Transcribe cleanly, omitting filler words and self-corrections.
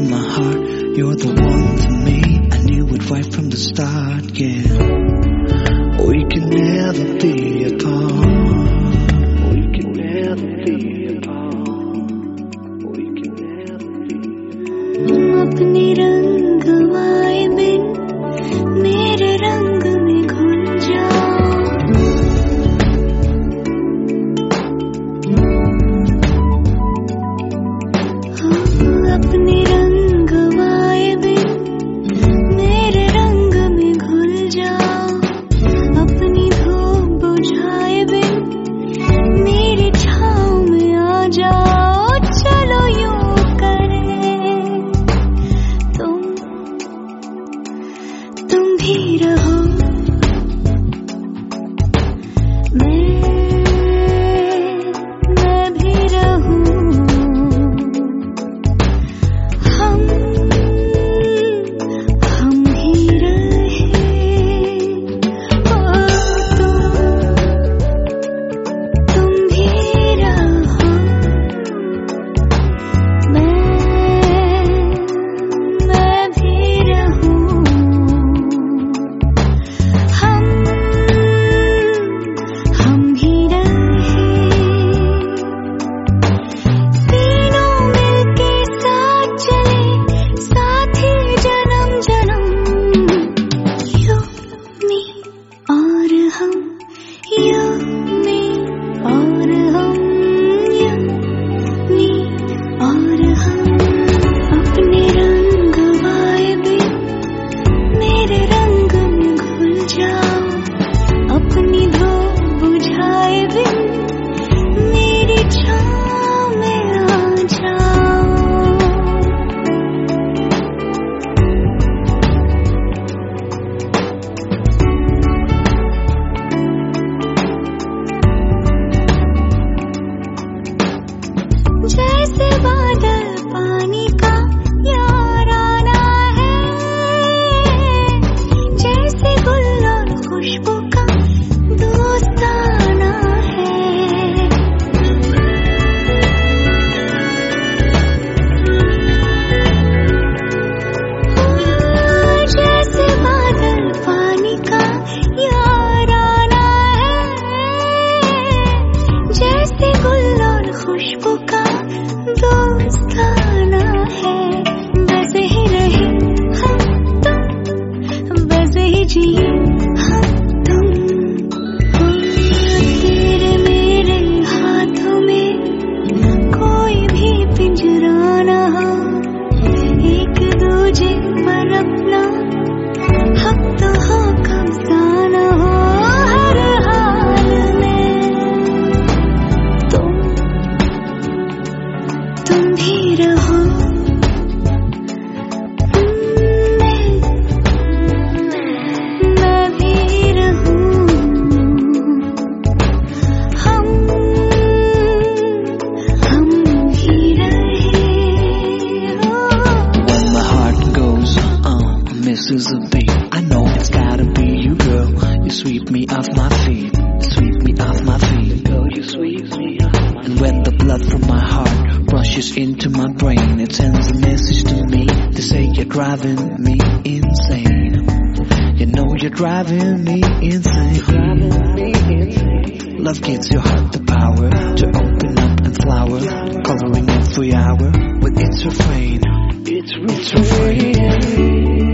in my heart. You're the one for me. I knew it right from the start, yeah. We can never be apart. We can never be apart. We can never be apart. अपने रंग माए बिन मेरे रंग में घुल जाओ. अपने रंग माए बिन मेरे रंग में घुल जाओ. अपनी धूप बुझाए बिन मेरी छाँव में आ जाओ. चलो यूं करें तुम भी रहो. मैं भी रहूं. हम ही रहे. ओ तुम भी रहो. मैं भी रहूं. हम ही रहे. तीनों मिलके साथ चले साथी जन्म जन्म. यू मी और हम. यू मी और हम. यू मी और हम. अपने रंग माए बिन मेरे रंग में घुल जाओ. अपनी धूप बुझाए बिन मेरी छाँव में आ जाओ. जैसे बादल पानी का याराना है. जैसे गुल और खुशबू का दोस्ताना है. जैसे बादल पानी का याराना है. जैसे गुल और खुशबू का दोस्ताना है. वैसे ही रहे हम तुम. वैसे ही जिए हम तुम. तेरे मेरे हाथों में कोई भी पिंजरा ना हो. एक दूजे पर अपना हक तो हो कब्जा ना हो. हर हाल में तुम भी रहो. मैं भी रहूं. हम ही रहे. When my heart goes misses a beat, I know it's gotta be you, girl. You sweep me off my feet. Sweep me off my feet. Girl, you sweep me off my feet. And when the blood from my heart rushes into my brain, it sends a message to me to say you're driving me insane. You know you're driving me insane. Love gives your heart the power to open up and flower, coloring every hour with its refrain. It's refrain.